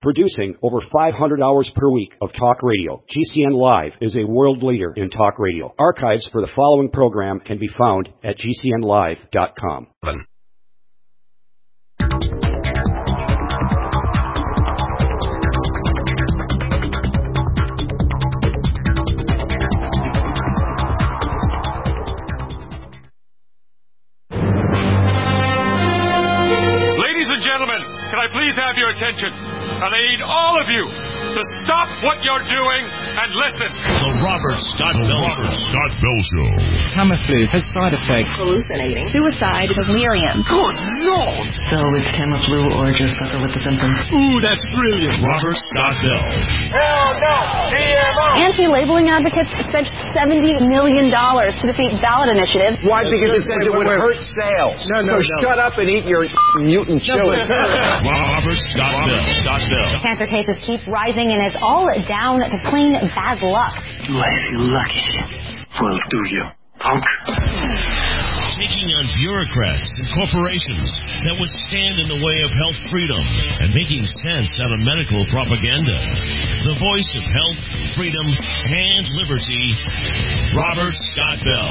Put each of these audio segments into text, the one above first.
Producing over 500 hours per week of talk radio, GCN Live is a world leader in talk radio. Archives for the following program can be found at gcnlive.com. Ladies and gentlemen, can I please have your attention? And I need all of you to stop what you're doing and listen. The Robert Scott Bell Show. Tamiflu has side effects. Hallucinating. Suicide. Delirium. Good Lord! So it's Tamiflu or just suffer with the symptoms. Ooh, that's brilliant. Robert Scott Bell. Hell no! GMO! Anti-labeling advocates spent $70 million to defeat ballot initiatives. Why? Because it says it would hurt sales. No. Shut up and eat your mutant chili. Robert Scott Bell. Cancer cases keep rising and it's all down to plain bad luck. Do I feel lucky? Well, do you, punk? Taking on bureaucrats and corporations that would stand in the way of health freedom and making sense out of medical propaganda. The voice of health, freedom, and liberty, Robert Scott Bell.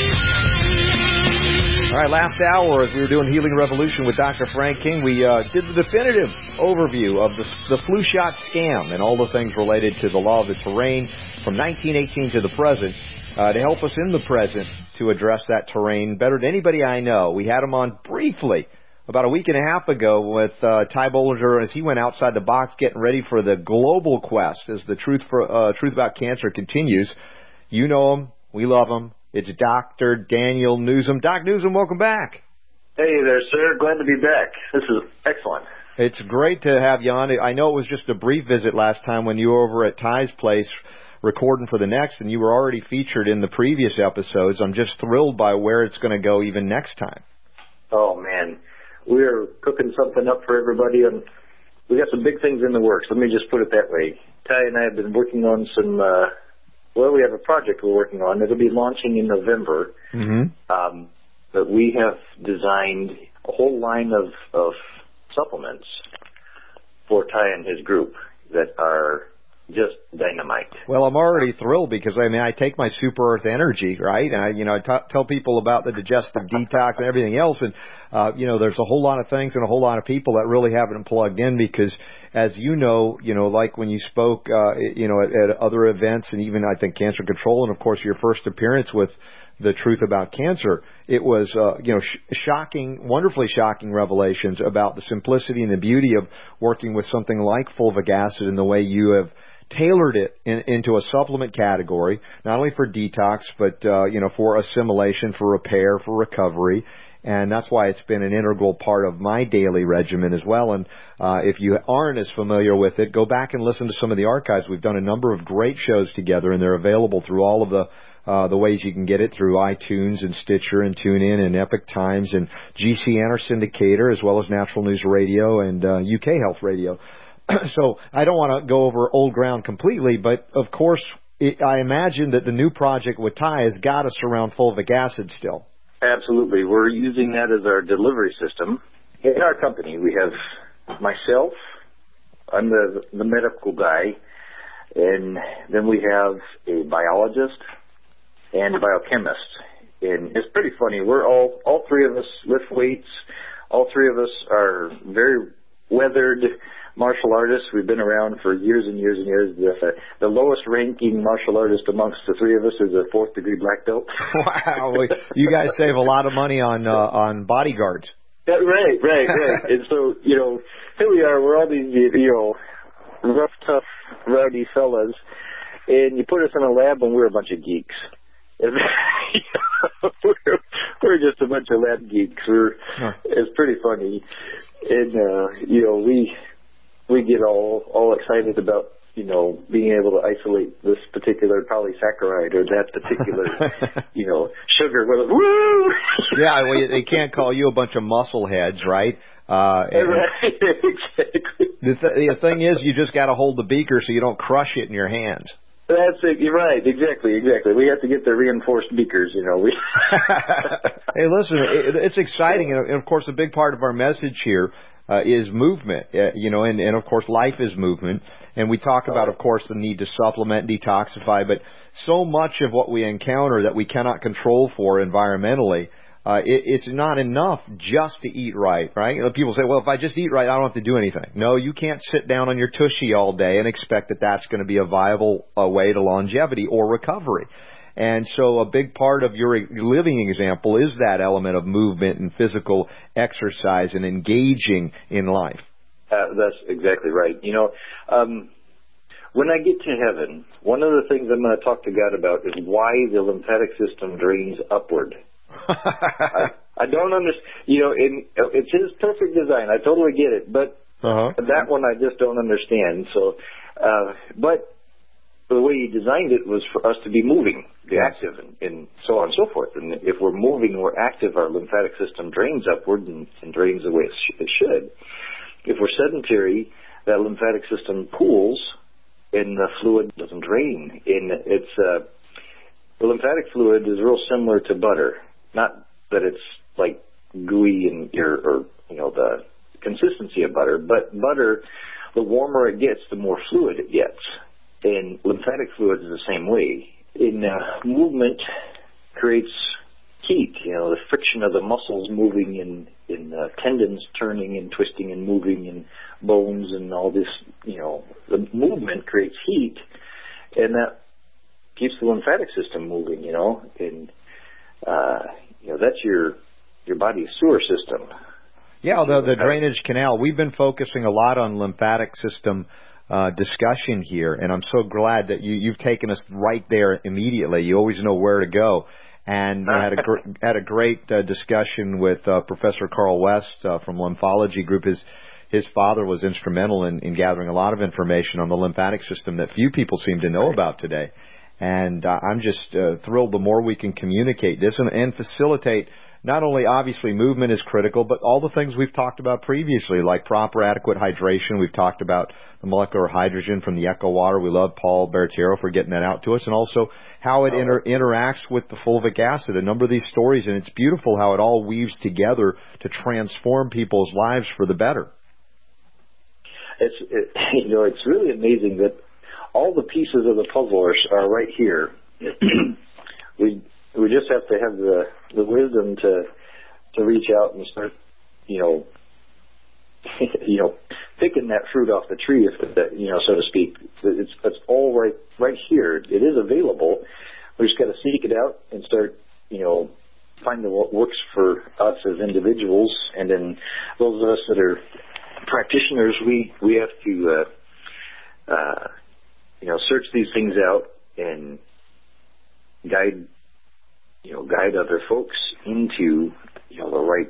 All right, last hour, as we were doing Healing Revolution with Dr. Frank King, we did the definitive overview of the flu shot scam and all the things related to the law of the terrain from 1918 to the present. To help us in the present to address that terrain better than anybody I know, we had him on briefly about a week and a half ago with Ty Bollinger as he went outside the box getting ready for the global quest as the truth about cancer continues. You know him. We love him. It's Dr. Daniel Newsom. Doc Newsom, welcome back. Hey there, sir. Glad to be back. This is excellent. It's great to have you on. I know it was just a brief visit last time when you were over at Ty's place recording for the next, and you were already featured in the previous episodes. I'm just thrilled by where it's going to go even next time. Oh, man. We're cooking something up for everybody, and we got some big things in the works. Let me just put it that way. Ty and I have been working on some, we have a project we're working on. It'll be launching in November. Mm-hmm. But we have designed a whole line of supplements for Ty and his group that are just dynamite. Well, I'm already thrilled because, I take my Super Earth Energy, right? And I tell people about the digestive detox and everything else. And, there's a whole lot of things and a whole lot of people that really haven't plugged in because, as like when you spoke, at other events and even, I think, Cancer Control and, of course, your first appearance with The Truth About Cancer, it was, shocking, wonderfully shocking revelations about the simplicity and the beauty of working with something like fulvic acid and the way you have tailored it into a supplement category, not only for detox, but, for assimilation, for repair, for recovery. And that's why it's been an integral part of my daily regimen as well. And if you aren't as familiar with it, go back and listen to some of the archives. We've done a number of great shows together, and they're available through all of the ways you can get it through iTunes and Stitcher and TuneIn and Epic Times and GCN, our syndicator, as well as Natural News Radio and UK Health Radio. So I don't want to go over old ground completely, but of course I imagine that the new project with Ty has got us around fulvic acid still. Absolutely. We're using that as our delivery system. In our company, we have myself, I'm the medical guy, and then we have a biologist and a biochemist. And it's pretty funny. We're all three of us lift weights. All three of us are very weathered martial artists. We've been around for years and years and years. The lowest ranking martial artist amongst the three of us is a 4th degree black belt. Wow. You guys save a lot of money on bodyguards. Right. And so, here we are. We're all these, rough, tough, rowdy fellas. And you put us in a lab and we're a bunch of geeks. We're just a bunch of lab geeks. It's pretty funny. And, we get all excited about, being able to isolate this particular polysaccharide or that particular, sugar. Woo! Yeah, well, they can't call you a bunch of muscle heads, right? Right, exactly. The thing is, you just got to hold the beaker so you don't crush it in your hands. That's it. You're right. Exactly. We have to get the reinforced beakers, Hey, listen, it's exciting. And, of course, a big part of our message here is movement, and of course life is movement. And we talk about, of course, the need to supplement, detoxify, but so much of what we encounter that we cannot control for environmentally, it's not enough just to eat right? People say, well, if I just eat right, I don't have to do anything. No, you can't sit down on your tushy all day and expect that that's going to be a viable way to longevity or recovery. And so a big part of your living example is that element of movement and physical exercise and engaging in life. That's exactly right. When I get to heaven, one of the things I'm going to talk to God about is why the lymphatic system drains upward. I don't understand. It's His perfect design. I totally get it, but that one I just don't understand. So, but the way He designed it was for us to be moving, be active, and so on and so forth. And if we're moving, we're active, our lymphatic system drains upward and drains the way it should. If we're sedentary, that lymphatic system pools, and the fluid doesn't drain. And the lymphatic fluid is real similar to butter. Not that it's like gooey and the consistency of butter, but butter, the warmer it gets, the more fluid it gets. And lymphatic fluid is the same way. Movement creates heat, the friction of the muscles moving in tendons turning and twisting and moving and bones and all this, the movement creates heat, and that keeps the lymphatic system moving, and that's your body's sewer system. Yeah, the drainage canal. We've been focusing a lot on lymphatic system discussion here, and I'm so glad that you've taken us right there immediately. You always know where to go. And I had a great discussion with Professor Carl West from Lymphology Group. His father was instrumental in gathering a lot of information on the lymphatic system that few people seem to know about today. And I'm just thrilled the more we can communicate this and facilitate. Not only, obviously, movement is critical, but all the things we've talked about previously, like proper, adequate hydration. We've talked about the molecular hydrogen from the Echo Water. We love Paul Bertiero for getting that out to us, and also how it interacts with the fulvic acid. A number of these stories, and it's beautiful how it all weaves together to transform people's lives for the better. It's really amazing that all the pieces of the puzzle are right here. We just have to have the wisdom to reach out and start, picking that fruit off the tree, so to speak. It's all right here. It is available. We just got to seek it out and start, finding what works for us as individuals, and then those of us that are practitioners, we have to, search these things out and guide other folks into, the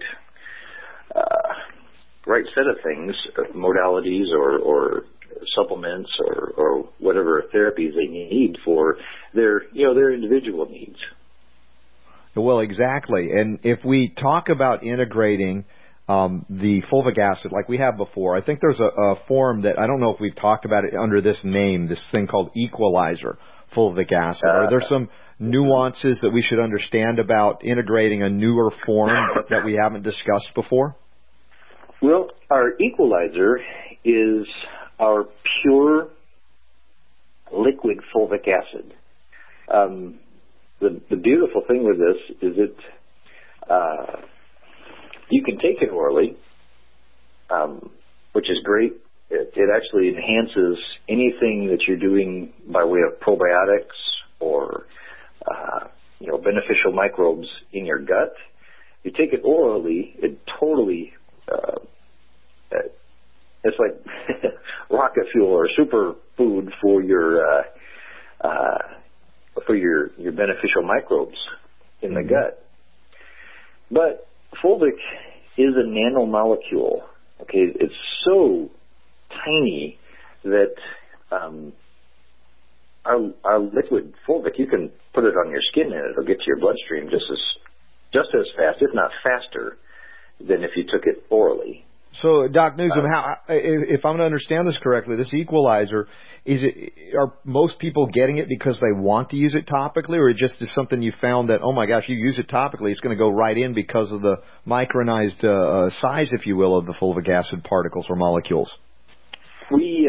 right set of things, modalities or supplements or whatever therapies they need for their individual needs. Well, exactly. And if we talk about integrating the fulvic acid like we have before, I think there's a form that I don't know if we've talked about it under this name, this thing called equalizer fulvic acid. Are there some nuances that we should understand about integrating a newer form that we haven't discussed before? Well, our equalizer is our pure liquid fulvic acid. The beautiful thing with this is you can take it orally, which is great. It actually enhances anything that you're doing by way of probiotics or beneficial microbes in your gut. You take it orally, it totally it's like rocket fuel or super food for your beneficial microbes in the gut. But fulvic is a nanomolecule. Okay, it's so tiny that our liquid fulvic, you can put it on your skin and it'll get to your bloodstream just as fast, if not faster, than if you took it orally. So, Doc Newsom, if I'm going to understand this correctly, this equalizer, are most people getting it because they want to use it topically, or it just is something you found that, oh my gosh, you use it topically, it's going to go right in because of the micronized size, if you will, of the fulvic acid particles or molecules? We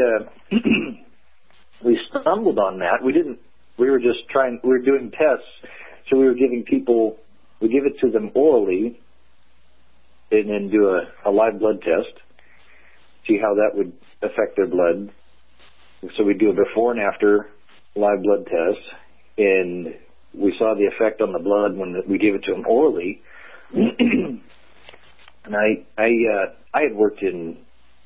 stumbled on that. We were doing tests, so we give it to them orally, and then do a live blood test, see how that would affect their blood. So we do a before and after live blood test, and we saw the effect on the blood when we gave it to them orally. And I had worked in,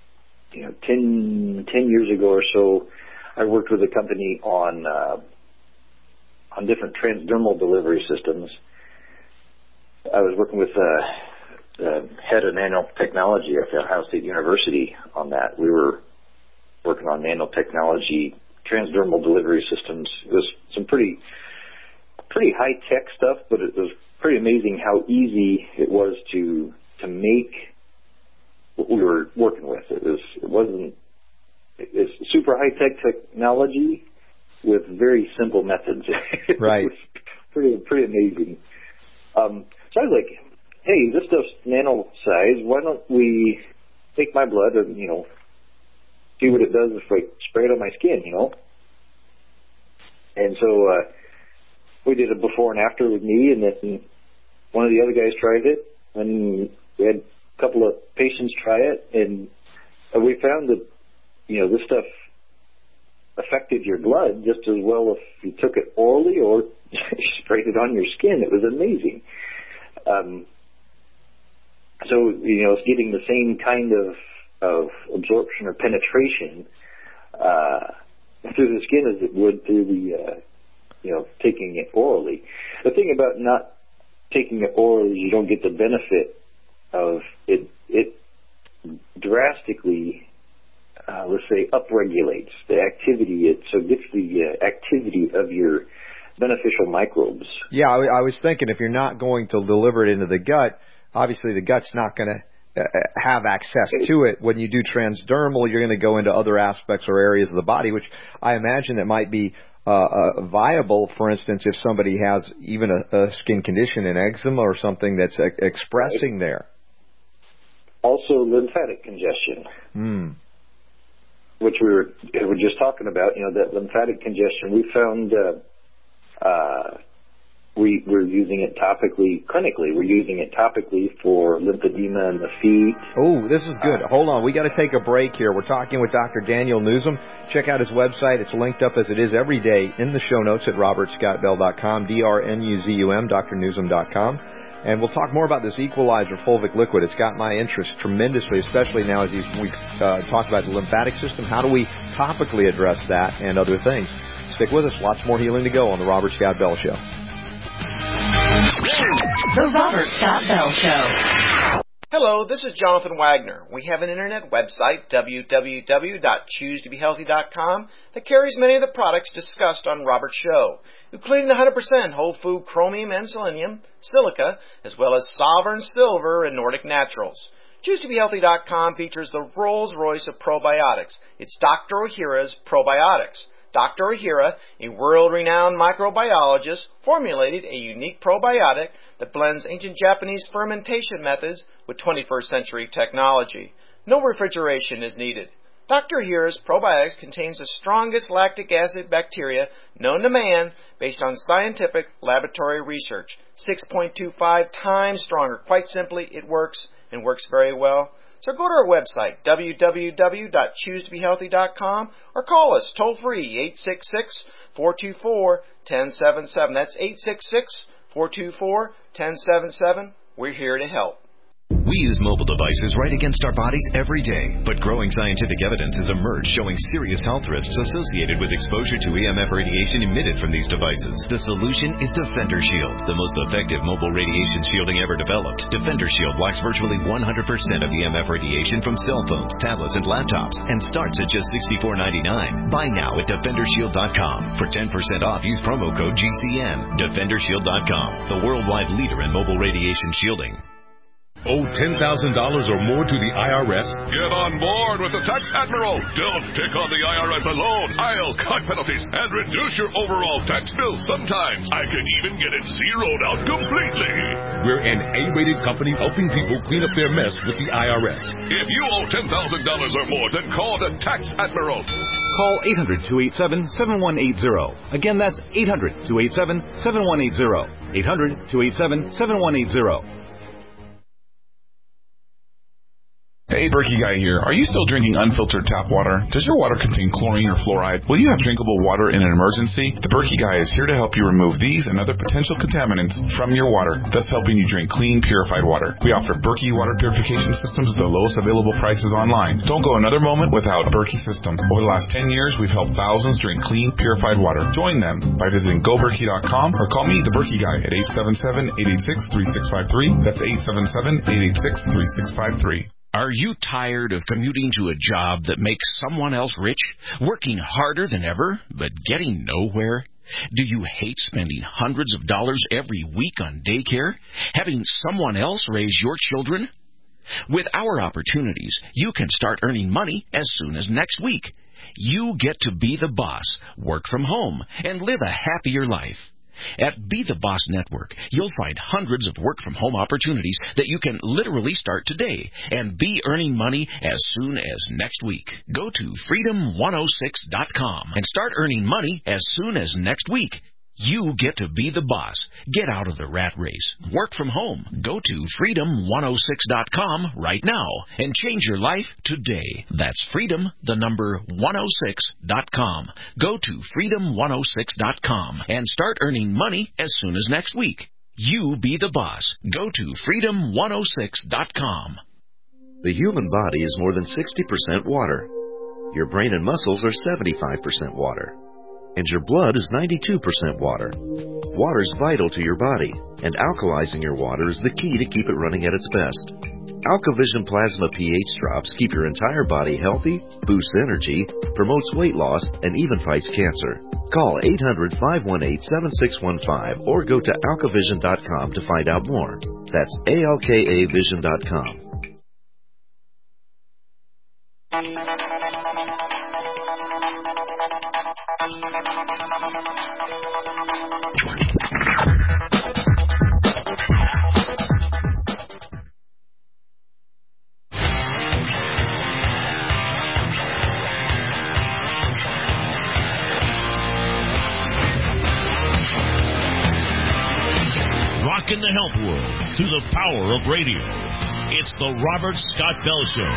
10 years ago or so, I worked with a company on different transdermal delivery systems. I was working with head of nanotechnology at Ohio State University on that. We were working on nanotechnology, transdermal delivery systems. It was some pretty high-tech stuff, but it was pretty amazing how easy it was to make what we were working with. It's super high-tech technology with very simple methods. Right. It was pretty amazing. So I was like, hey, this stuff's nano size. Why don't we take my blood and, see what it does if I spray it on my skin, And so we did a before and after with me, and then one of the other guys tried it, and we had a couple of patients try it, and we found that, this stuff affected your blood just as well if you took it orally or sprayed it on your skin. It was amazing. So, it's getting the same kind of absorption or penetration through the skin as it would through the, taking it orally. The thing about not taking it orally is you don't get the benefit of it. It drastically, let's say, upregulates the activity. So it gets the activity of your beneficial microbes. Yeah, I was thinking if you're not going to deliver it into the gut, obviously the gut's not going to have access to it. When you do transdermal, you're going to go into other aspects or areas of the body, which I imagine that might be viable, for instance, if somebody has even a skin condition, an eczema or something that's expressing there. Also lymphatic congestion, which we were just talking about, that lymphatic congestion. We found we're using it topically, clinically. We're using it topically for lymphedema in the feet. Oh, this is good. Hold on. We got to take a break here. We're talking with Dr. Daniel Newsom. Check out his website. It's linked up as it is every day in the show notes at robertscottbell.com, DRNUZUM, drnewsom.com. And we'll talk more about this equalizer fulvic liquid. It's got my interest tremendously, especially now as we talk about the lymphatic system. How do we topically address that and other things? Stick with us. Lots more healing to go on the Robert Scott Bell Show. The Robert Scott Bell Show. Hello, this is Jonathan Wagner. We have an internet website, www.choosetobehealthy.com, that carries many of the products discussed on Robert's show, including 100% whole food chromium and selenium, silica, as well as Sovereign Silver and Nordic Naturals. ChooseToBeHealthy.com features the Rolls-Royce of probiotics. It's Dr. Ohhira's Probiotics. Dr. Ohhira, a world-renowned microbiologist, formulated a unique probiotic that blends ancient Japanese fermentation methods with 21st century technology. No refrigeration is needed. Dr. Ohhira's probiotics contains the strongest lactic acid bacteria known to man based on scientific laboratory research. 6.25 times stronger. Quite simply, it works and works very well. So go to our website, www.choosetobehealthy.com, or call us toll-free, 866-424-1077. That's 866-424-1077. We're here to help. We use mobile devices right against our bodies every day, but growing scientific evidence has emerged showing serious health risks associated with exposure to EMF radiation emitted from these devices. The solution is Defender Shield, the most effective mobile radiation shielding ever developed. Defender Shield blocks virtually 100% of EMF radiation from cell phones, tablets, and laptops, and starts at just $64.99. Buy now at DefenderShield.com. For 10% off, use promo code GCN. DefenderShield.com, the worldwide leader in mobile radiation shielding. Owe $10,000 or more to the IRS? Get on board with the Tax Admiral. Don't take on the IRS alone. I'll cut penalties and reduce your overall tax bill. Sometimes I can even get it zeroed out completely. We're an A-rated company helping people clean up their mess with the IRS. If you owe $10,000 or more, then call the Tax Admiral. Call 800-287-7180. Again, that's 800-287-7180. 800-287-7180. Hey, Berkey Guy here. Are you still drinking unfiltered tap water? Does your water contain chlorine or fluoride? Will you have drinkable water in an emergency? The Berkey Guy is here to help you remove these and other potential contaminants from your water, thus helping you drink clean, purified water. We offer Berkey water purification systems at the lowest available prices online. Don't go another moment without a Berkey system. Over the last 10 years, we've helped thousands drink clean, purified water. Join them by visiting GoBerkey.com or call me, the Berkey Guy, at 877-886-3653. That's 877-886-3653. Are you tired of commuting to a job that makes someone else rich, working harder than ever, but getting nowhere? Do you hate spending hundreds of dollars every week on daycare, having someone else raise your children? With our opportunities, you can start earning money as soon as next week. You get to be the boss, work from home, and live a happier life. At Be the Boss Network, you'll find hundreds of work-from-home opportunities that you can literally start today and be earning money as soon as next week. Go to freedom106.com and start earning money as soon as next week. You get to be the boss. Get out of the rat race. Work from home. Go to freedom106.com right now and change your life today. That's freedom106.com. Go to freedom106.com and start earning money as soon as next week. You be the boss. Go to freedom106.com. The human body is more than 60% water. Your brain and muscles are 75% water. And your blood is 92% water. Water is vital to your body, and alkalizing your water is the key to keep it running at its best. AlkaVision Plasma pH drops keep your entire body healthy, boosts energy, promotes weight loss, and even fights cancer. Call 800-518-7615 or go to alkavision.com to find out more. That's ALKAvision.com. Rocking the health world through the power of radio. It's the Robert Scott Bell Show.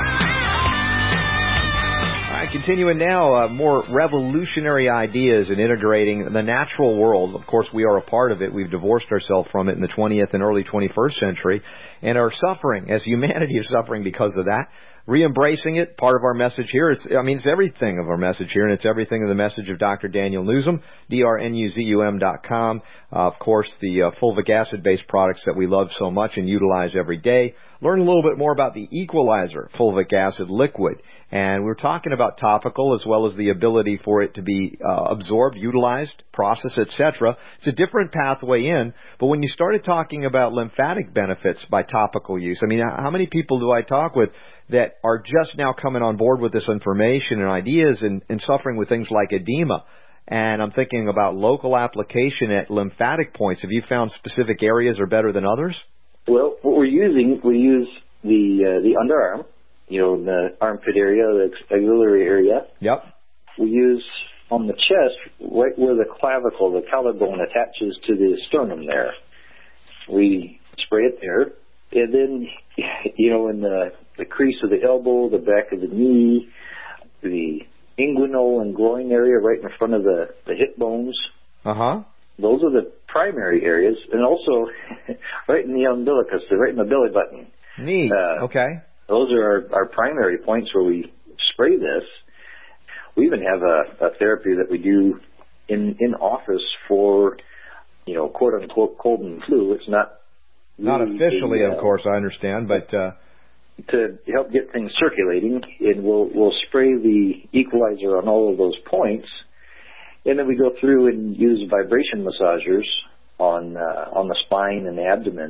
All right, continuing now, more revolutionary ideas in integrating the natural world. Of course, we are a part of it. We've divorced ourselves from it in the 20th and early 21st century and are suffering, as humanity is suffering because of that. Re-embracing it, part of our message here. It's everything of our message here, and it's everything of the message of Dr. Daniel Nuzum, drnuzum.com. Of course, the fulvic acid-based products that we love so much and utilize every day. Learn a little bit more about the Equalizer fulvic acid liquid. And we're talking about topical as well as the ability for it to be absorbed, utilized, processed, etc. It's a different pathway in. But when you started talking about lymphatic benefits by topical use, I mean, how many people do I talk with that are just now coming on board with this information and ideas and suffering with things like edema? And I'm thinking about local application at lymphatic points. Have you found specific areas are better than others? Well, what we use the underarm, the armpit area, the axillary area. Yep. We use on the chest, right where the clavicle, the collarbone attaches to the sternum there. We spray it there. And then, in the crease of the elbow, the back of the knee, the inguinal and groin area right in front of the hip bones. Uh-huh. Those are the primary areas. And also right in the umbilicus, right in the belly button. Neat. Okay. Those are our primary points where we spray this. We even have a therapy that we do in office for, quote-unquote cold and flu. It's not officially, of course, I understand, but to help get things circulating, and we'll spray the Equalizer on all of those points, and then we go through and use vibration massagers on the spine and the abdomen,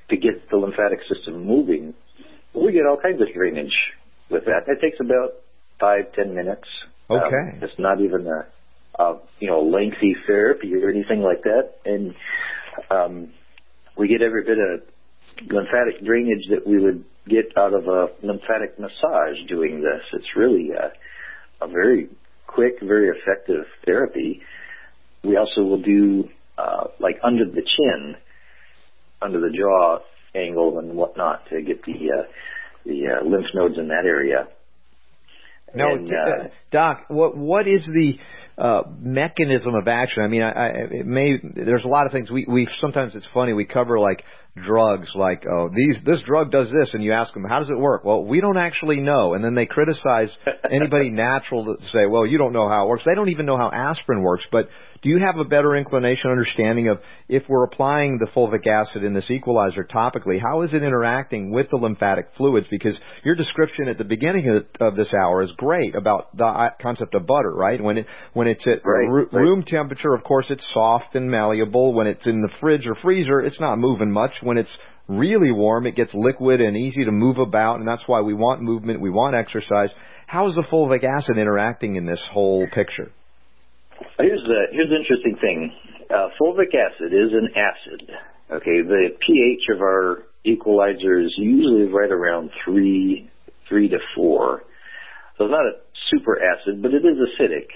to get the lymphatic system moving, we get all kinds of drainage with that. It takes about 5-10 minutes. Okay. It's not even a lengthy therapy or anything like that. And we get every bit of lymphatic drainage that we would get out of a lymphatic massage doing this. It's really a very quick, very effective therapy. We also will do like under the chin, under the jaw angle and whatnot to get the lymph nodes in that area. Now, Doc, what is the mechanism of action? I mean, there's a lot of things. We sometimes it's funny. We cover like drugs, like this drug does this, and you ask them how does it work? Well, we don't actually know, and then they criticize anybody natural that say, well, you don't know how it works. They don't even know how aspirin works. But do you have a better inclination, understanding of if we're applying the fulvic acid in this equalizer topically, how is it interacting with the lymphatic fluids? Because your description at the beginning of this hour is great about the concept of butter, right? When it's at room temperature, of course, it's soft and malleable. When it's in the fridge or freezer, it's not moving much. When it's really warm, it gets liquid and easy to move about, and that's why we want movement, we want exercise. How is the fulvic acid interacting in this whole picture? Here's the interesting thing. Fulvic acid is an acid. Okay, the pH of our equalizer is usually right around 3 to 4. So it's not a super acid, but it is acidic.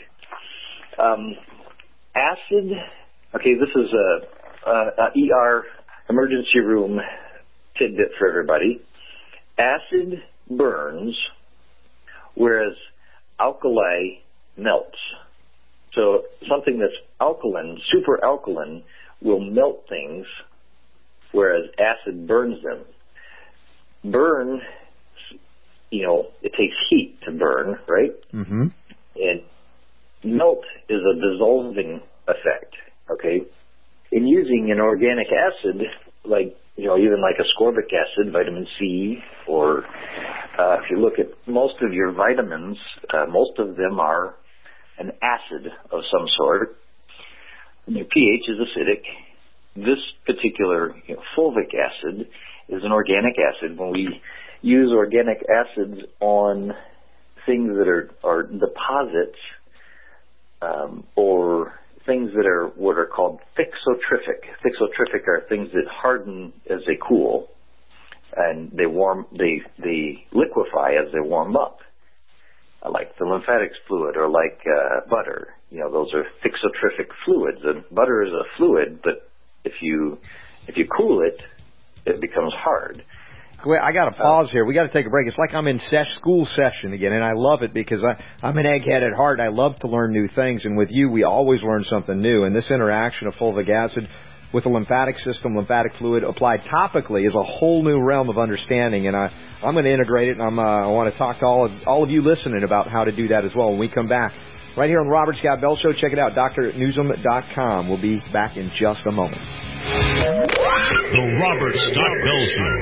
Acid, okay, this is a ER emergency room tidbit for everybody. Acid burns, whereas alkali melts. So something that's alkaline, super alkaline, will melt things, whereas acid burns them. Burn, it takes heat to burn, right? Mm-hmm. And melt is a dissolving effect, okay? In using an organic acid, like, even like ascorbic acid, vitamin C, or if you look at most of your vitamins, most of them are an acid of some sort. And your pH is acidic. This particular fulvic acid is an organic acid. When we use organic acids on things that are deposits or things that are what are called thixotrific. Thixotrific are things that harden as they cool, and they liquefy as they warm up, like the lymphatics fluid or like butter. Those are thixotrific fluids. And butter is a fluid, but if you cool it, it becomes hard. Wait, I got to pause here. We got to take a break. It's like I'm in school session again, and I love it because I'm an egghead at heart. I love to learn new things, and with you, we always learn something new. And this interaction of fulvic acid with the lymphatic system, lymphatic fluid applied topically is a whole new realm of understanding, and I'm going to integrate it, and I want to talk to all of you listening about how to do that as well when we come back. Right here on the Robert Scott Bell Show. Check it out, drnewsom.com. We'll be back in just a moment. The Robert Scott Bell Show.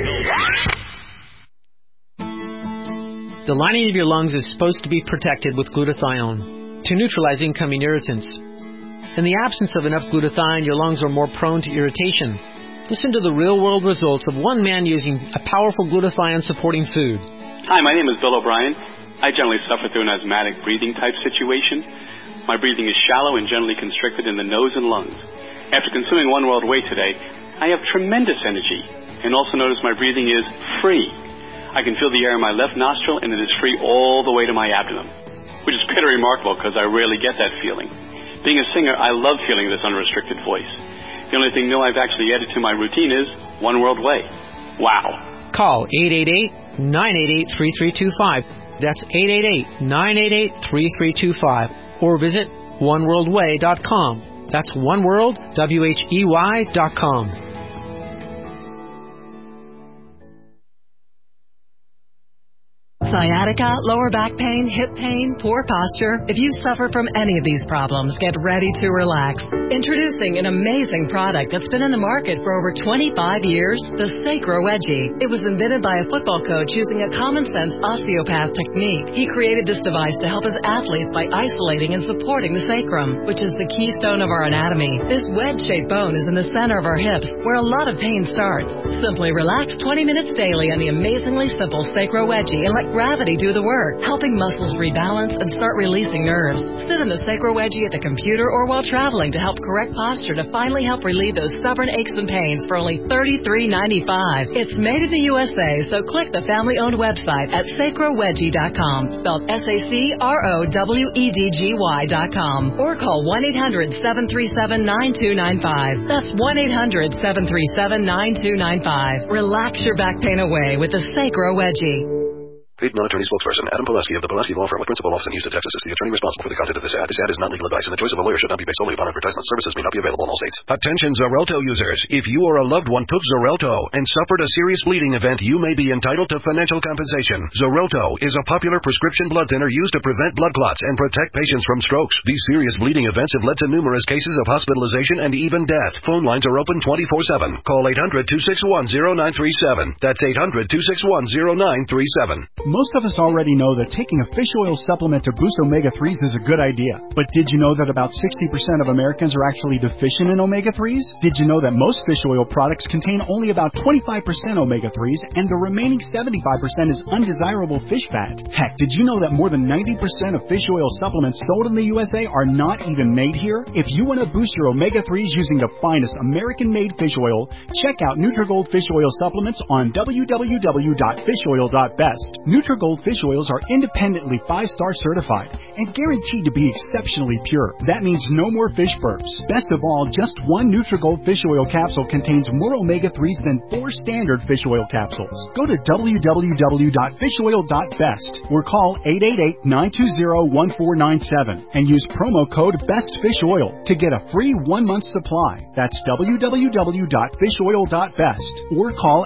The lining of your lungs is supposed to be protected with glutathione to neutralize incoming irritants. In the absence of enough glutathione, your lungs are more prone to irritation. Listen to the real-world results of one man using a powerful glutathione-supporting food. Hi, my name is Bill O'Brien. I generally suffer through an asthmatic breathing type situation. My breathing is shallow and generally constricted in the nose and lungs. After consuming One World Whey today, I have tremendous energy, and also notice my breathing is free. I can feel the air in my left nostril, and it is free all the way to my abdomen, which is pretty remarkable because I rarely get that feeling. Being a singer, I love feeling this unrestricted voice. The only thing new I've actually added to my routine is One World Whey. Wow. Call 888-988-3325. That's 888-988-3325. Or visit oneworldwhey.com. That's oneworldwhey.com. Sciatica, lower back pain, hip pain, poor posture. If you suffer from any of these problems, get ready to relax. Introducing an amazing product that's been in the market for over 25 years, the Sacro Wedgie. It was invented by a football coach using a common-sense osteopath technique. He created this device to help his athletes by isolating and supporting the sacrum, which is the keystone of our anatomy. This wedge-shaped bone is in the center of our hips, where a lot of pain starts. Simply relax 20 minutes daily on the amazingly simple Sacro Wedgie and let gravity do the work, helping muscles rebalance and start releasing nerves. Sit in the Sacro Wedgie at the computer or while traveling to help correct posture to finally help relieve those stubborn aches and pains for only $33.95. It's made in the USA, so click the family-owned website at sacrowedgie.com, spelled SACROWEDGY.com, or call 1-800-737-9295. That's 1-800-737-9295. Relax your back pain away with the Sacro Wedgie. Paid non-attorney spokesperson Adam Pulaski of the Pulaski Law Firm with principal office in Houston, Texas is the attorney responsible for the content of this ad. This ad is not legal advice, and the choice of a lawyer should not be based solely upon advertisement. Services may not be available in all states. Attention Xarelto users. If you or a loved one took Xarelto and suffered a serious bleeding event, you may be entitled to financial compensation. Xarelto is a popular prescription blood thinner used to prevent blood clots and protect patients from strokes. These serious bleeding events have led to numerous cases of hospitalization and even death. Phone lines are open 24/7. Call 800-261-0937. That's 800-261-0937. Most of us already know that taking a fish oil supplement to boost omega-3s is a good idea. But did you know that about 60% of Americans are actually deficient in omega-3s? Did you know that most fish oil products contain only about 25% omega-3s and the remaining 75% is undesirable fish fat? Heck, did you know that more than 90% of fish oil supplements sold in the USA are not even made here? If you want to boost your omega-3s using the finest American-made fish oil, check out Nutrigold fish oil supplements on www.fishoil.best. Nutrigold fish oils are independently 5-star certified and guaranteed to be exceptionally pure. That means no more fish burps. Best of all, just one Nutrigold fish oil capsule contains more omega-3s than 4 standard fish oil capsules. Go to www.fishoil.best or call 888-920-1497 and use promo code BESTFISHOIL to get a free 1-month supply. That's www.fishoil.best or call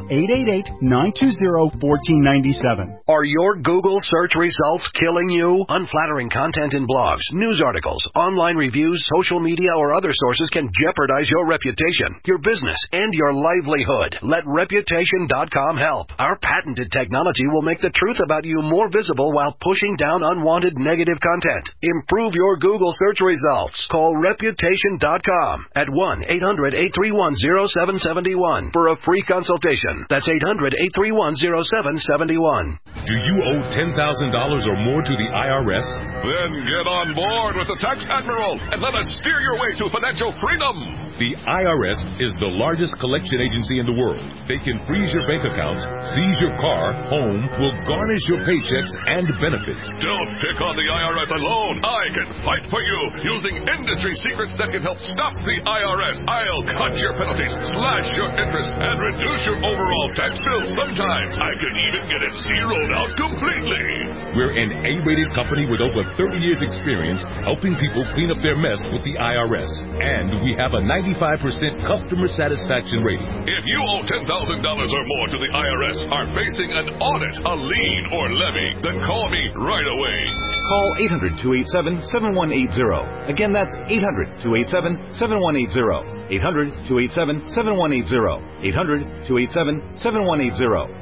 888-920-1497. Are your Google search results killing you? Unflattering content in blogs, news articles, online reviews, social media, or other sources can jeopardize your reputation, your business, and your livelihood. Let Reputation.com help. Our patented technology will make the truth about you more visible while pushing down unwanted negative content. Improve your Google search results. Call Reputation.com at 1-800-831-0771 for a free consultation. That's 800-831-0771. Do you owe $10,000 or more to the IRS? Then get on board with the Tax Admiral and let us steer your way to financial freedom. The IRS is the largest collection agency in the world. They can freeze your bank accounts, seize your car, home, will garnish your paychecks and benefits. Don't pick on the IRS alone. I can fight for you using industry secrets that can help stop the IRS. I'll cut your penalties, slash your interest, and reduce your overall tax bill. Sometimes I can even get it zeroed out completely. We're an A-rated company with over 30 years experience helping people clean up their mess with the IRS. And we have a 95% customer satisfaction rating. If you owe $10,000 or more to the IRS, are facing an audit, a lien, or levy, then call me right away. Call 800-287-7180. Again, that's 800-287-7180. 800-287-7180. 800-287-7180.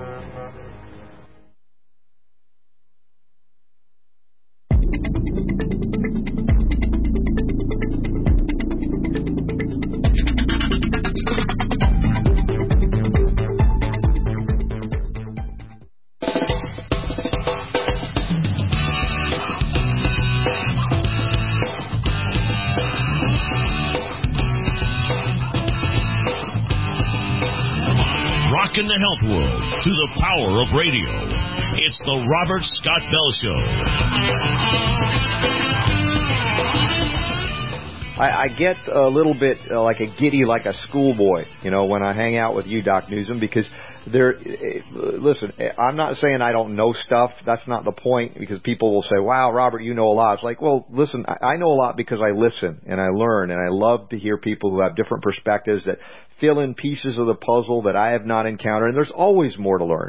In the health world through the power of radio. It's the Robert Scott Bell Show. I get a little bit like a giddy, like a schoolboy, when I hang out with you, Doc Newsom, because listen, I'm not saying I don't know stuff. That's not the point, because people will say, wow, Robert, you know a lot. It's like, well, listen, I know a lot because I listen and I learn, and I love to hear people who have different perspectives that fill in pieces of the puzzle that I have not encountered, and there's always more to learn.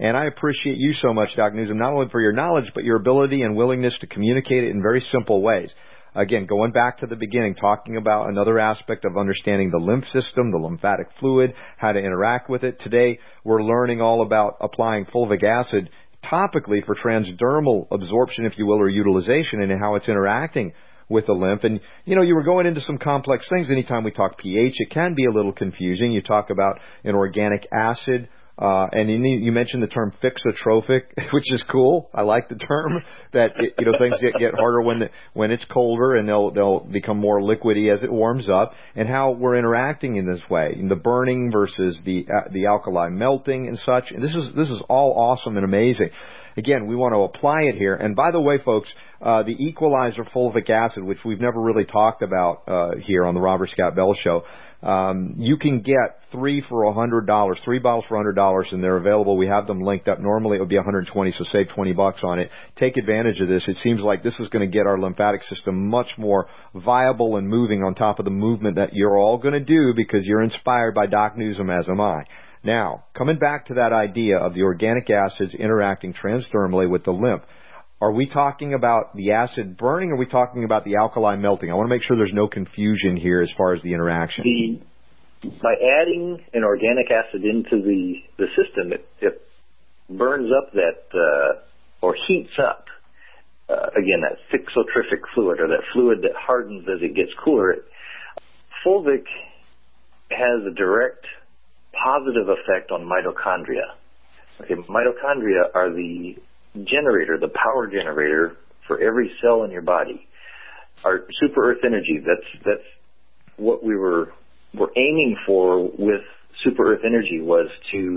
And I appreciate you so much, Doc Newsom, not only for your knowledge, but your ability and willingness to communicate it in very simple ways. Again, going back to the beginning, talking about another aspect of understanding the lymph system, the lymphatic fluid, how to interact with it. Today, we're learning all about applying fulvic acid topically for transdermal absorption, if you will, or utilization, and how it's interacting with the lymph. And, you know, you were going into some complex things. Anytime we talk pH, it can be a little confusing. You talk about an organic acid, and you mentioned the term fixotrophic, which is cool. I like the term that, you know, things get harder when it's colder, and they'll become more liquidy as it warms up, and how we're interacting in this way, in the burning versus the alkali melting and such. And this is all awesome and amazing. Again, we want to apply it here. And by the way, folks, the equalizer fulvic acid, which we've never really talked about here on the Robert Scott Bell Show, you can get 3 for $100, 3 bottles for $100, and they're available. We have them linked up. Normally it would be $120, so save $20 on it. Take advantage of this. It seems like this is going to get our lymphatic system much more viable and moving on top of the movement that you're all going to do because you're inspired by Doc Newsom, as am I. Now, coming back to that idea of the organic acids interacting transdermally with the lymph, are we talking about the acid burning, or are we talking about the alkali melting? I want to make sure there's no confusion here as far as the interaction. By adding an organic acid into the system, it burns up that, or heats up, again, that fixotrophic fluid, or that fluid that hardens as it gets cooler. Fulvic has a direct positive effect on mitochondria. Okay, mitochondria are the generator, the power generator for every cell in your body. Our super earth energy, that's what we were aiming for with super earth energy, was to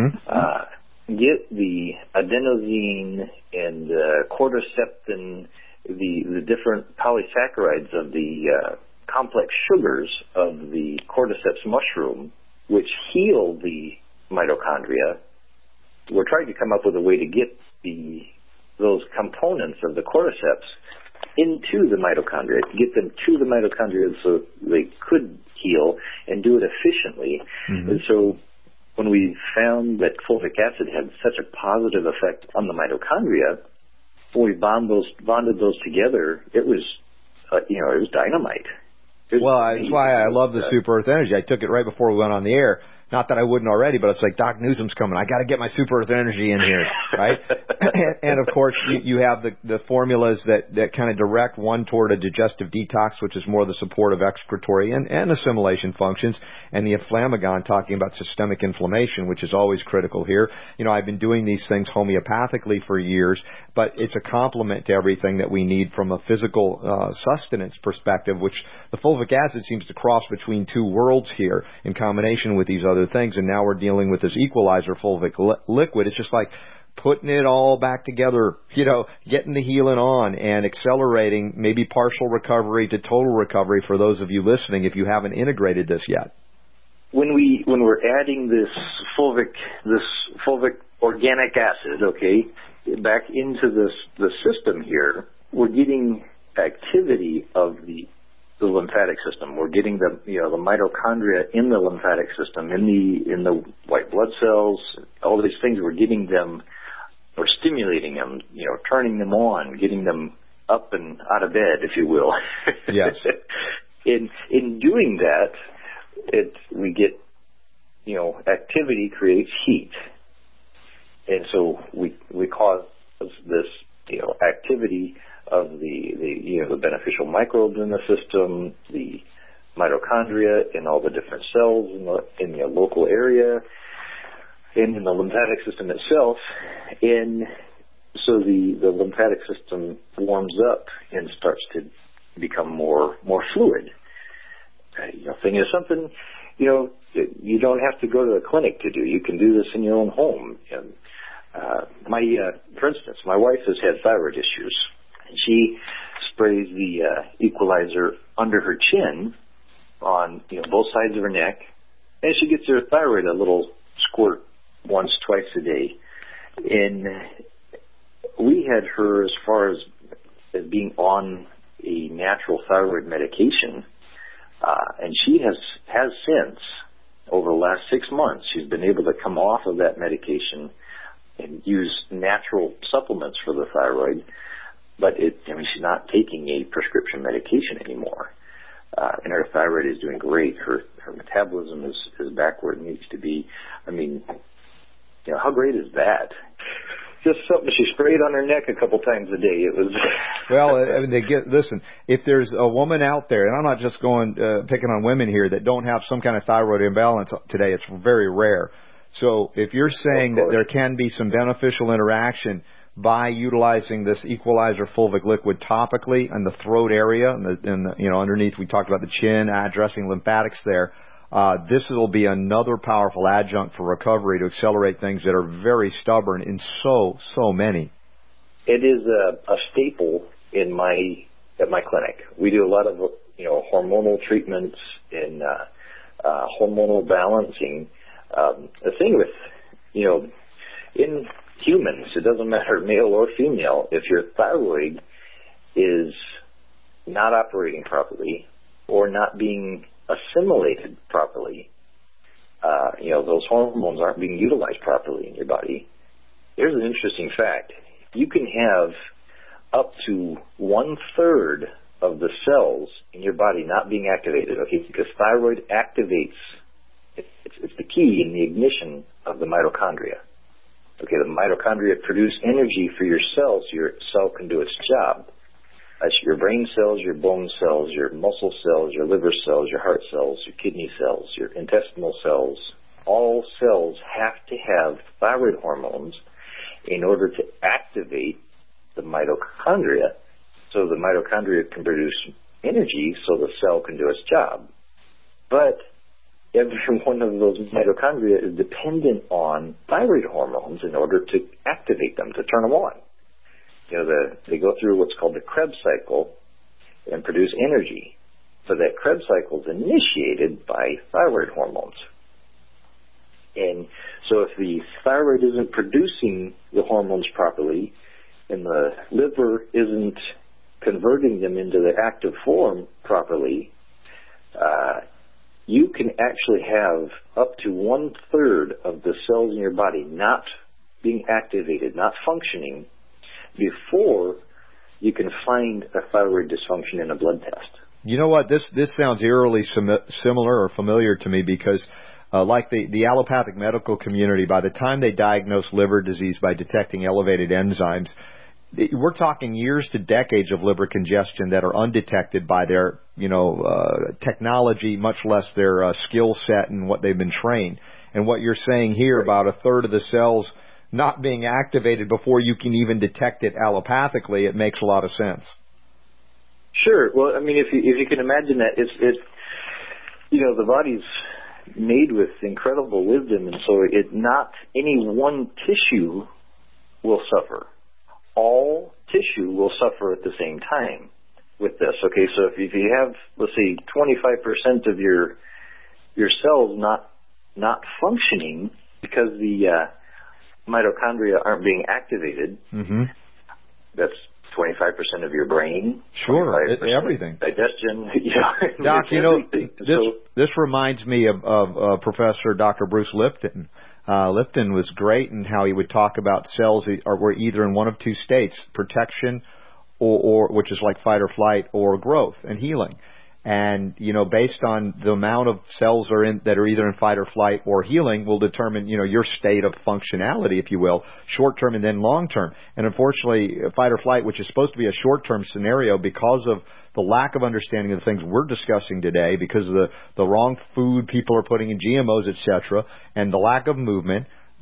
get the adenosine and cordycepin, the different polysaccharides of the complex sugars of the cordyceps mushroom, which heal the mitochondria. We're trying to come up with a way to get those components of the cordyceps into the mitochondria, to get them to the mitochondria so they could heal and do it efficiently. And so when we found that fulvic acid had such a positive effect on the mitochondria, when we bonded those together, it was, it was dynamite. Well, that's why I love the Super Earth Energy. I took it right before we went on the air. Not that I wouldn't already, but it's like, Doc Newsom's coming. I got to get my Super Earth Energy in here, right? And of course, you have the formulas that kind of direct one toward a digestive detox, which is more the support of excretory and assimilation functions, and the Inflammagon talking about systemic inflammation, which is always critical here. You know, I've been doing these things homeopathically for years, but it's a complement to everything that we need from a physical sustenance perspective, which the fulvic acid seems to cross between two worlds here in combination with these other things. And now we're dealing with this equalizer fulvic liquid. It's just like putting it all back together, getting the healing on and accelerating maybe partial recovery to total recovery for those of you listening if you haven't integrated this yet. When we're adding this fulvic organic acid, back into the system here, we're getting activity of the lymphatic system. We're getting the mitochondria in the lymphatic system, in the white blood cells, all these things. We're getting them, or stimulating them, turning them on, getting them up and out of bed, if you will. Yes. In doing that, we get, activity creates heat. And so we cause this, activity of the beneficial microbes in the system, the mitochondria in all the different cells in the local area, and in the lymphatic system itself. And so the lymphatic system warms up and starts to become more fluid. Thing is something, you don't have to go to the clinic to do. You can do this in your own home. And, for instance, my wife has had thyroid issues. She sprays the equalizer under her chin on both sides of her neck, and she gets her thyroid a little squirt once, twice a day. And we had her as far as being on a natural thyroid medication, and she has since, over the last 6 months, she's been able to come off of that medication and use natural supplements for the thyroid, but she's not taking a prescription medication anymore. And her thyroid is doing great. Her metabolism is back where it needs to be. I mean, how great is that? Just something she sprayed on her neck a couple times a day. It was well. I mean, listen. If there's a woman out there, and I'm not just picking on women here that don't have some kind of thyroid imbalance today, it's very rare. So if you're saying that there can be some beneficial interaction by utilizing this Equalizer fulvic liquid topically in the throat area and underneath, we talked about the chin, addressing lymphatics there. This will be another powerful adjunct for recovery to accelerate things that are very stubborn in so many. It is a staple at my clinic. We do a lot of hormonal treatments and hormonal balancing. The thing with in humans, it doesn't matter male or female, if your thyroid is not operating properly or not being assimilated properly, those hormones aren't being utilized properly in your body. There's an interesting fact. You can have up to 1/3 of the cells in your body not being activated, okay, because thyroid activates, it's the key in the ignition of the mitochondria. Okay, the mitochondria produce energy for your cells so your cell can do its job. That's your brain cells, your bone cells, your muscle cells, your liver cells, your heart cells, your kidney cells, your intestinal cells. All cells have to have thyroid hormones in order to activate the mitochondria so the mitochondria can produce energy so the cell can do its job. But every one of those mitochondria is dependent on thyroid hormones in order to activate them, to turn them on. They go through what's called the Krebs cycle and produce energy. So that Krebs cycle is initiated by thyroid hormones. And so if the thyroid isn't producing the hormones properly and the liver isn't converting them into the active form properly, you can actually have up to 1/3 of the cells in your body not being activated, not functioning, before you can find a thyroid dysfunction in a blood test. You know what? This sounds eerily similar or familiar to me because, like the allopathic medical community, by the time they diagnose liver disease by detecting elevated enzymes, we're talking years to decades of liver congestion that are undetected by their, technology, much less their skill set and what they've been trained. And what you're saying here about 1/3 of the cells not being activated before you can even detect it allopathically, it makes a lot of sense. Sure. Well, I mean, if you can imagine that, the body's made with incredible wisdom, and so not any one tissue will suffer. All tissue will suffer at the same time with this. Okay, so if you have, let's say, 25% of your cells not functioning because the mitochondria aren't being activated, that's 25% of your brain. Sure, everything. Digestion. Doc, this reminds me of Professor Dr. Bruce Lipton. Lipton was great in how he would talk about cells were either in one of two states, protection or which is like fight or flight, or growth and healing. And, based on the amount of cells that are either in fight or flight or healing will determine, your state of functionality, if you will, short-term and then long-term. And unfortunately, fight or flight, which is supposed to be a short-term scenario because of the lack of understanding of the things we're discussing today, because of the wrong food people are putting in GMOs, etc., and the lack of movement,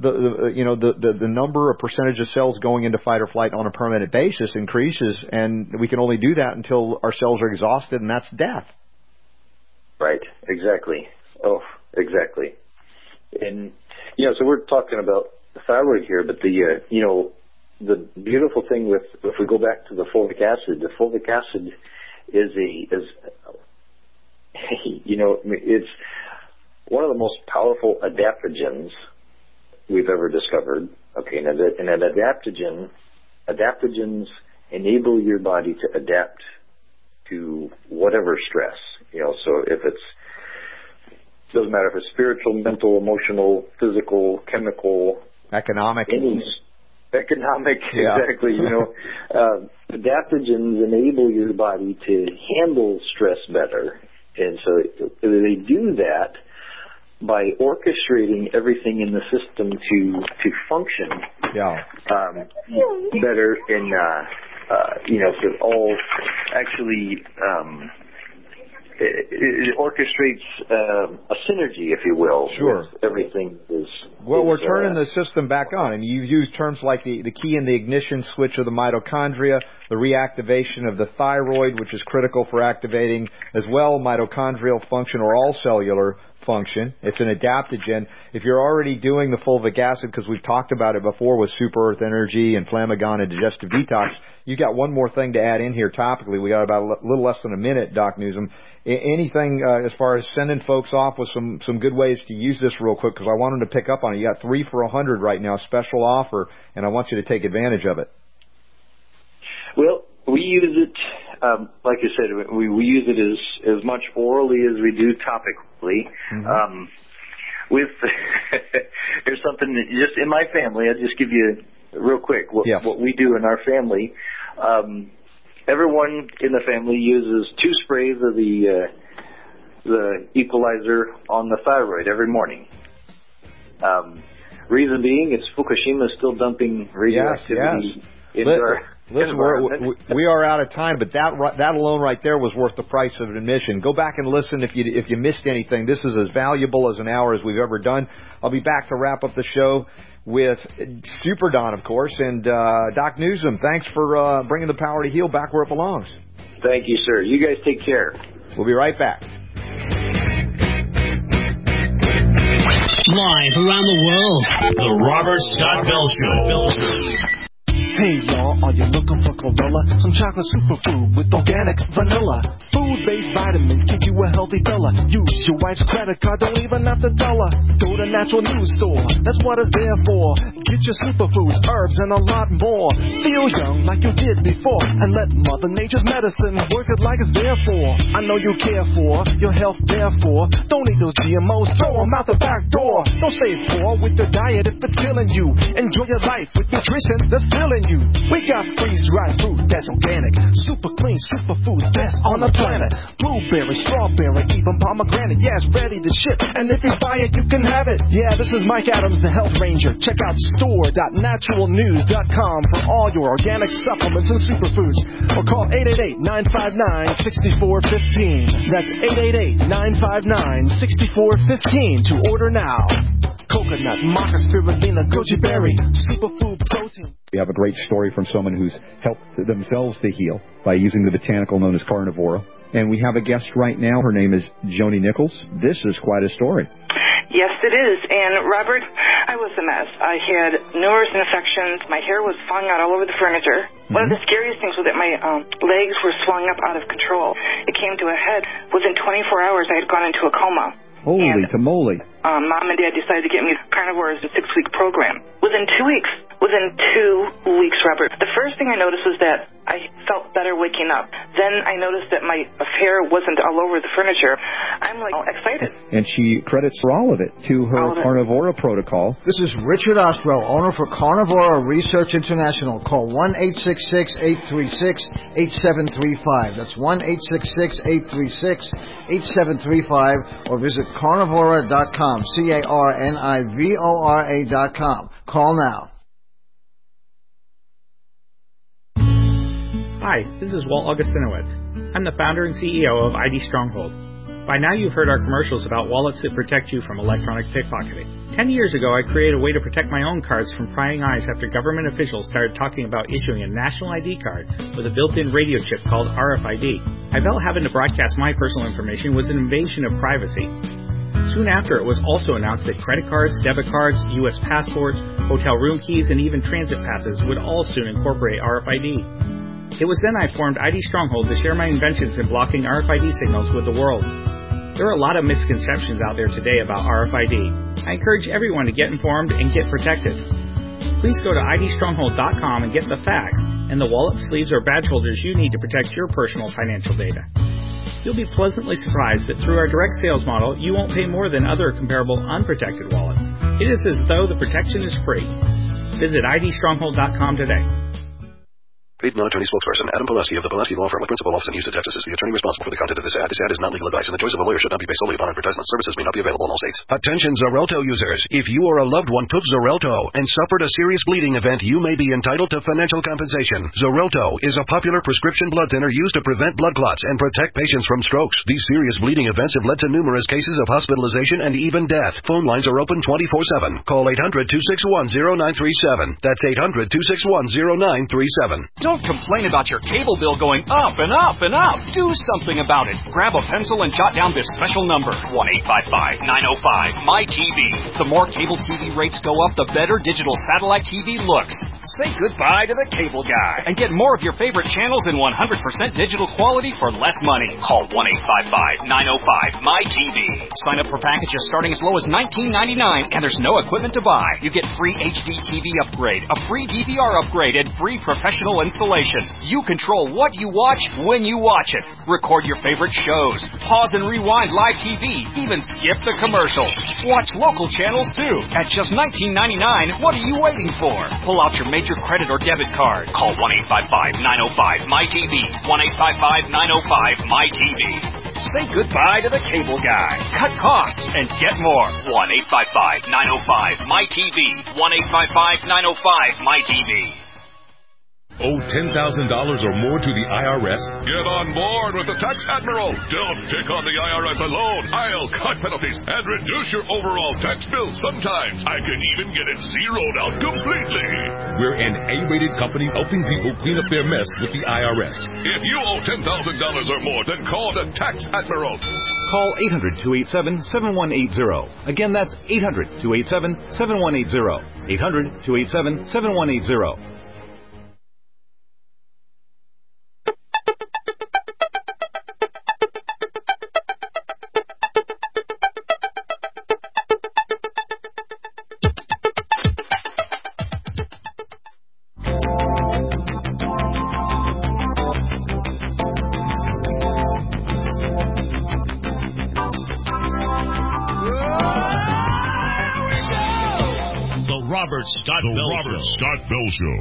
the number or percentage of cells going into fight or flight on a permanent basis increases, and we can only do that until our cells are exhausted, and that's death. Right. Exactly. Oh, exactly. And so we're talking about the thyroid here, but the beautiful thing if we go back to the fulvic acid is it's one of the most powerful adaptogens we've ever discovered. Okay, and an adaptogens enable your body to adapt to whatever stress. So doesn't matter if it's spiritual, mental, emotional, physical, chemical, economic, Economic, exactly. You know, adaptogens enable your body to handle stress better. And so they do that by orchestrating everything in the system to function better and, you know, so all actually it orchestrates a synergy, if you will. Sure. Everything is... Well, we're turning the system back on. I mean, you've used terms like the key and the ignition switch of the mitochondria, the reactivation of the thyroid, which is critical for activating as well mitochondrial function or all cellular function. It's an adaptogen. If you're already doing the fulvic acid, because we've talked about it before with Super Earth Energy and Flamagon and Digestive Detox, you got one more thing to add in here topically. We got about a little less than a minute, Doc Newsom. Anything as far as sending folks off with some good ways to use this real quick, because I want them to pick up on it. You got 3 for $100 right now, special offer, and I want you to take advantage of it. Well, we use it, like I said, we use it as much orally as we do topically. Mm-hmm. With there's something that just in my family. I'll just give you real quick what we do in our family. Everyone in the family uses 2 sprays of the equalizer on the thyroid every morning. Reason being, it's Fukushima still dumping radioactivity into our environment. We are out of time, but that alone right there was worth the price of admission. Go back and listen if you missed anything. This is as valuable as an hour as we've ever done. I'll be back to wrap up the show with Super Don, of course, and Doc Newsom. Thanks for bringing the power to heal back where it belongs. Thank you, sir. You guys take care. We'll be right back. Live around the world, The Robert Scott Bell Show. Hey y'all, are you looking for chlorella? Some chocolate superfood with organic vanilla. Food-based vitamins keep you a healthy fella. Use your wife's credit card, don't even have to tell her. Go to Natural News Store, that's what it's there for. Get your superfoods, herbs, and a lot more. Feel young like you did before, and let Mother Nature's medicine work it like it's there for. I know you care for your health, therefore. Don't eat those GMOs, throw them out the back door. Don't stay poor with your diet if it's killing you. Enjoy your life with nutrition that's filling you. We got freeze-dried fruit that's organic, super clean, superfoods best on the planet. Blueberry, strawberry, even pomegranate, yeah, it's ready to ship. And if you buy it, you can have it. Yeah, this is Mike Adams, the Health Ranger. Check out store.naturalnews.com for all your organic supplements and superfoods. Or call 888-959-6415. That's 888-959-6415 to order now. Coconut, maca, spirulina, goji berry, superfood protein. We have a great story from someone who's helped themselves to heal by using the botanical known as Carnivora. And we have a guest right now. Her name is Joni Nichols. This is quite a story. Yes, it is. And, Robert, I was a mess. I had numerous infections. My hair was falling out all over the furniture. Mm-hmm. One of the scariest things was that my legs were swelling up out of control. It came to a head. Within 24 hours, I had gone into a coma. Holy tamale. Mom and Dad decided to get me Carnivore as a 6-week program. Within 2 weeks, Robert, the first thing I noticed was that I felt better waking up. Then I noticed that my hair wasn't all over the furniture. I'm excited. And she credits for all of it to her Carnivora protocol. This is Richard Ostro, owner for Carnivora Research International. Call 1-866-836-8735. That's 1-866-836-8735 or visit carnivora.com. CARNIVORA.com. Call now. Hi, this is Walt Augustinowicz. I'm the founder and CEO of ID Stronghold. By now you've heard our commercials about wallets that protect you from electronic pickpocketing. 10 years ago I created a way to protect my own cards from prying eyes after government officials started talking about issuing a national ID card with a built-in radio chip called RFID. I felt having to broadcast my personal information was an invasion of privacy. Soon after, it was also announced that credit cards, debit cards, U.S. passports, hotel room keys, and even transit passes would all soon incorporate RFID. It was then I formed ID Stronghold to share my inventions in blocking RFID signals with the world. There are a lot of misconceptions out there today about RFID. I encourage everyone to get informed and get protected. Please go to idstronghold.com and get the facts and the wallet, sleeves, or badge holders you need to protect your personal financial data. You'll be pleasantly surprised that through our direct sales model, you won't pay more than other comparable unprotected wallets. It is as though the protection is free. Visit idstronghold.com today. Paid non-attorney spokesperson Adam Pulaski of the Pulaski Law Firm with principal office in Houston, Texas is the attorney responsible for the content of this ad. This ad is not legal advice, and the choice of a lawyer should not be based solely upon advertisement. Services may not be available in all states. Attention Xarelto users. If you or a loved one took Xarelto and suffered a serious bleeding event, you may be entitled to financial compensation. Xarelto is a popular prescription blood thinner used to prevent blood clots and protect patients from strokes. These serious bleeding events have led to numerous cases of hospitalization and even death. Phone lines are open 24/7. Call 800-261-0937. That's 800-261-0937. Don't complain about your cable bill going up and up and up. Do something about it. Grab a pencil and jot down this special number, 1-855-905-MY-TV. The more cable TV rates go up, the better digital satellite TV looks. Say goodbye to the cable guy and get more of your favorite channels in 100% digital quality for less money. Call 1-855-905-MY-TV. Sign up for packages starting as low as $19.99, and there's no equipment to buy. You get free HD TV upgrade, a free DVR upgrade, and free professional installation. You control what you watch when you watch it. Record your favorite shows. Pause and rewind live TV. Even skip the commercials. Watch local channels too. At just $19.99, what are you waiting for? Pull out your major credit or debit card. Call 1-855-905-MY-TV. 1-855-905-MY-TV. Say goodbye to the cable guy. Cut costs and get more. 1-855-905-MY-TV. 1-855-905-MY-TV. Owe $10,000 or more to the IRS? Get on board with the Tax Admiral. Don't take on the IRS alone. I'll cut penalties and reduce your overall tax bill. Sometimes I can even get it zeroed out completely. We're an A-rated company helping people clean up their mess with the IRS. If you owe $10,000 or more, then call the Tax Admiral. Call 800-287-7180. Again, that's 800-287-7180. 800-287-7180. Scott Bell Show.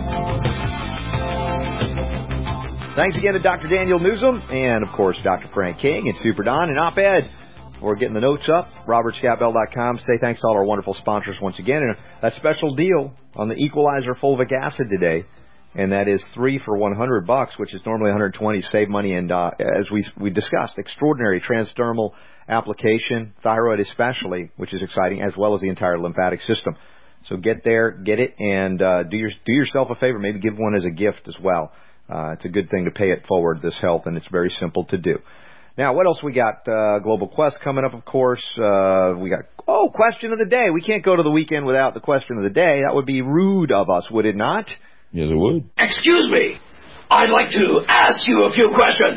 Thanks again to Dr. Daniel Newsom and, of course, Dr. Frank King and Super Don and Op-Ed. We're getting the notes up. RobertScottBell.com. Say thanks to all our wonderful sponsors once again. And that special deal on the Equalizer Fulvic Acid today, and that is 3 for $100, which is normally $120. Save money, and as we discussed, extraordinary transdermal application, thyroid especially, which is exciting, as well as the entire lymphatic system. So get there, get it, and do yourself a favor. Maybe give one as a gift as well. It's a good thing to pay it forward, this help, and it's very simple to do. Now, what else we got? Global Quest coming up, of course. We got, question of the day. We can't go to the weekend without the question of the day. That would be rude of us, would it not? Yes, it would. Excuse me. I'd like to ask you a few questions.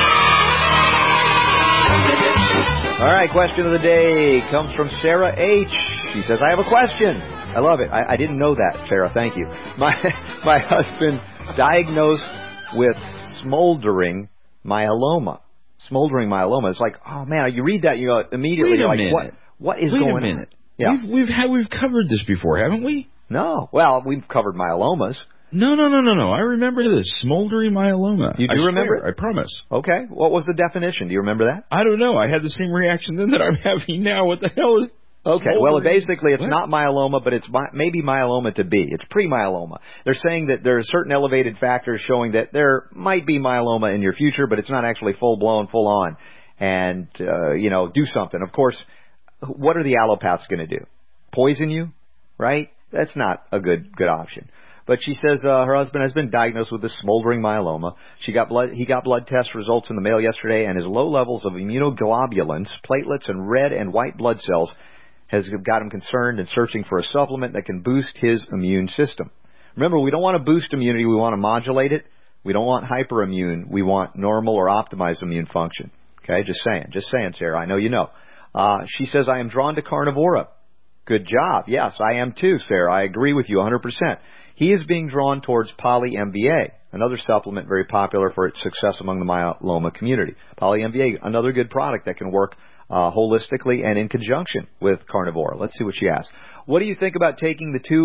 All right, question of the day comes from Sarah H. She says, I have a question. I love it. I didn't know that, Sarah. Thank you. My husband diagnosed with smoldering myeloma. Smoldering myeloma. It's like, oh man, you read that, you go immediately, you're like, what is going on? Wait a minute. Yeah. We've covered this before, haven't we? No. Well, we've covered myelomas. No. I remember this. Smoldering myeloma. You do remember it? I promise. Okay. What was the definition? Do you remember that? I don't know. I had the same reaction then that I'm having now. What the hell is... Okay, well, basically, it's not myeloma, but it's maybe myeloma to be. It's pre-myeloma. They're saying that there are certain elevated factors showing that there might be myeloma in your future, but it's not actually full-blown, full-on. And, do something. Of course, what are the allopaths going to do? Poison you? Right? That's not a good option. But she says her husband has been diagnosed with this smoldering myeloma. He got blood test results in the mail yesterday, and his low levels of immunoglobulins, platelets, and red and white blood cells has got him concerned and searching for a supplement that can boost his immune system. Remember, we don't want to boost immunity. We want to modulate it. We don't want hyperimmune. We want normal or optimized immune function. Okay, just saying, Sarah. I know you know. She says, I am drawn to Carnivora. Good job. Yes, I am too, Sarah. I agree with you 100%. He is being drawn towards Poly-MVA, another supplement very popular for its success among the myeloma community. Poly-MVA, another good product that can work holistically and in conjunction with Carnivora. Let's see what she asks. What do you think about taking the 2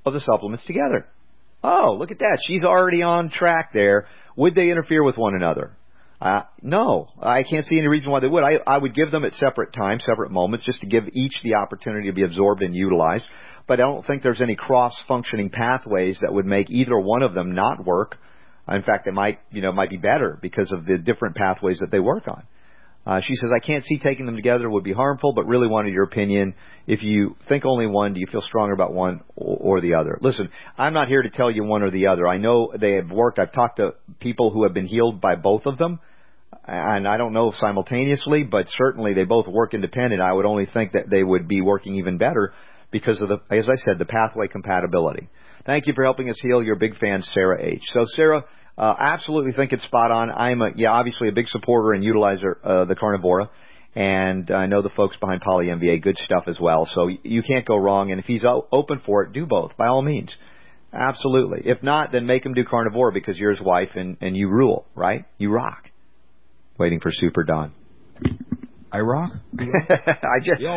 of the supplements together. Oh, look at that. She's already on track there. Would they interfere with one another? No, I can't see any reason why they would. I would give them at separate times, separate moments, just to give each the opportunity to be absorbed and utilized. But I don't think there's any cross-functioning pathways that would make either one of them not work. In fact, it might be better because of the different pathways that they work on. She says, I can't see taking them together would be harmful, but really wanted your opinion. If you think only one, do you feel stronger about one or the other? Listen, I'm not here to tell you one or the other. I know they have worked. I've talked to people who have been healed by both of them. And I don't know simultaneously, but certainly they both work independent. I would only think that they would be working even better because of as I said, the pathway compatibility. Thank you for helping us heal. You're a big fan, Sarah H. So, Sarah, absolutely think it's spot on. I'm obviously a big supporter and utilizer of the Carnivora, and I know the folks behind Poly MVA, good stuff as well. So you can't go wrong. And if he's open for it, do both by all means. Absolutely. If not, then make him do Carnivora because you're his wife and you rule, right? You rock. Waiting for Super Don. I rock. I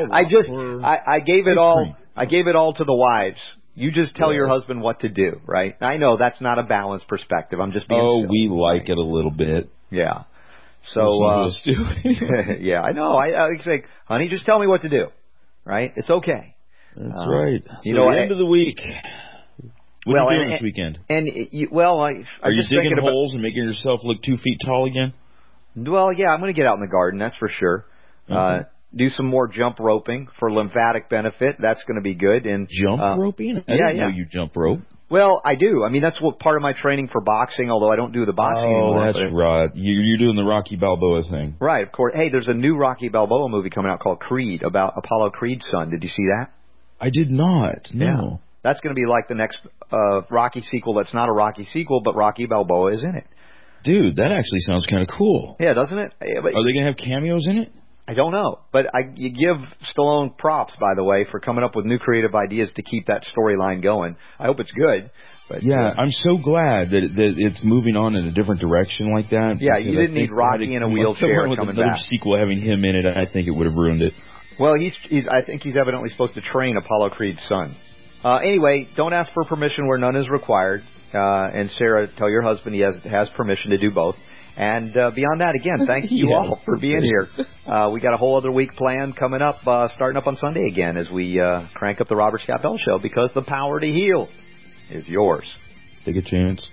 gave it all. I gave it all to the wives. You just tell your husband what to do, right? I know that's not a balanced perspective. I'm just being silly. We like it a little bit. Yeah. So, yeah, I know. I say, honey, just tell me what to do, right? It's okay. That's right. So the end of the week. What are you doing this weekend? Are you digging holes and making yourself look 2 feet tall again? Well, yeah, I'm going to get out in the garden, that's for sure. Okay. Do some more jump roping for lymphatic benefit. That's going to be good. And jump roping? I didn't know you jump rope. Well, I do. I mean, that's what part of my training for boxing, although I don't do the boxing anymore. Oh, that's right. You're doing the Rocky Balboa thing. Right, of course. Hey, there's a new Rocky Balboa movie coming out called Creed, about Apollo Creed's son. Did you see that? I did not, no. Yeah. That's going to be like the next Rocky sequel that's not a Rocky sequel, but Rocky Balboa is in it. Dude, that actually sounds kind of cool. Yeah, doesn't it? Are they going to have cameos in it? I don't know. But you give Stallone props, by the way, for coming up with new creative ideas to keep that storyline going. I hope it's good. But, yeah, I'm so glad that it's moving on in a different direction like that. Yeah, you didn't need Rocky in a wheelchair coming back. Sequel having him in it, I think it would have ruined it. Well, I think he's evidently supposed to train Apollo Creed's son. Anyway, don't ask for permission where none is required. And Sarah, tell your husband he has permission to do both. And beyond that, again, thank you all for being here. We got a whole other week planned coming up, starting up on Sunday again as we crank up the Robert Scott Bell Show, because the power to heal is yours. Take a chance.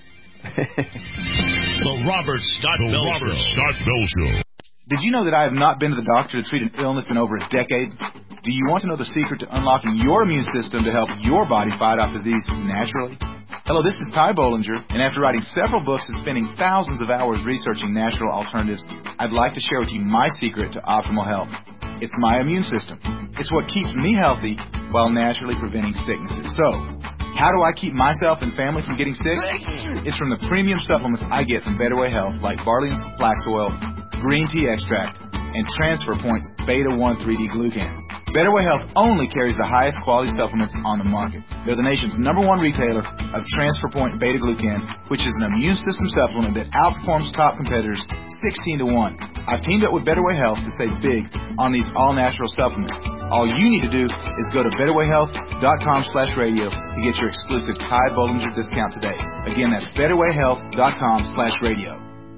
The Robert Scott Bell Show. Did you know that I have not been to the doctor to treat an illness in over a decade? Do you want to know the secret to unlocking your immune system to help your body fight off disease naturally? Hello, this is Ty Bollinger, and after writing several books and spending thousands of hours researching natural alternatives, I'd like to share with you my secret to optimal health. It's my immune system. It's what keeps me healthy while naturally preventing sicknesses. So, how do I keep myself and family from getting sick? It's from the premium supplements I get from Better Way Health, like Barley's Flax Oil, Green Tea Extract, and Transfer Point's Beta 1 3D Glucan. Better Way Health only carries the highest quality supplements on the market. They're the nation's #1 retailer of Transfer Point Beta Glucan, which is an immune system supplement that outperforms top competitors 16 to 1. I've teamed up with Better Way Health to save big on these all-natural supplements. All you need to do is go to betterwayhealth.com/radio to get your exclusive Ty Bollinger discount today. Again, that's betterwayhealth.com/radio.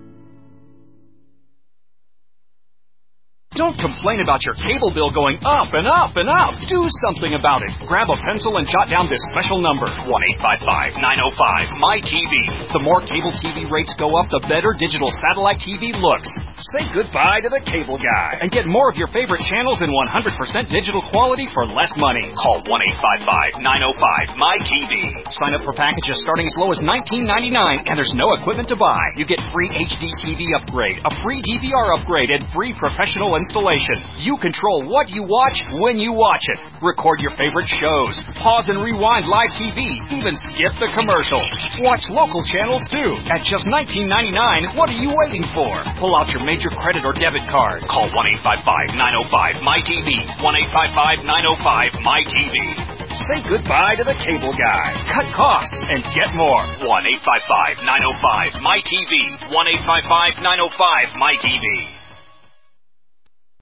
Don't complain about your cable bill going up and up and up. Do something about it. Grab a pencil and jot down this special number, 1-855-905-MY-TV. The more cable TV rates go up, the better digital satellite TV looks. Say goodbye to the cable guy and get more of your favorite channels in 100% digital quality for less money. Call 1-855-905-MY-TV. Sign up for packages starting as low as $19.99, and there's no equipment to buy. You get free HD TV upgrade, a free DVR upgrade, and free professional installation. You control what you watch when you watch it. Record your favorite shows. Pause and rewind live TV. Even skip the commercials. Watch local channels too. At just $19.99, what are you waiting for? Pull out your major credit or debit card. Call 1-855-905-MY-TV. 1-855-905-MY-TV. Say goodbye to the cable guy. Cut costs and get more. 1-855-905-MY-TV. 1-855-905-MY-TV.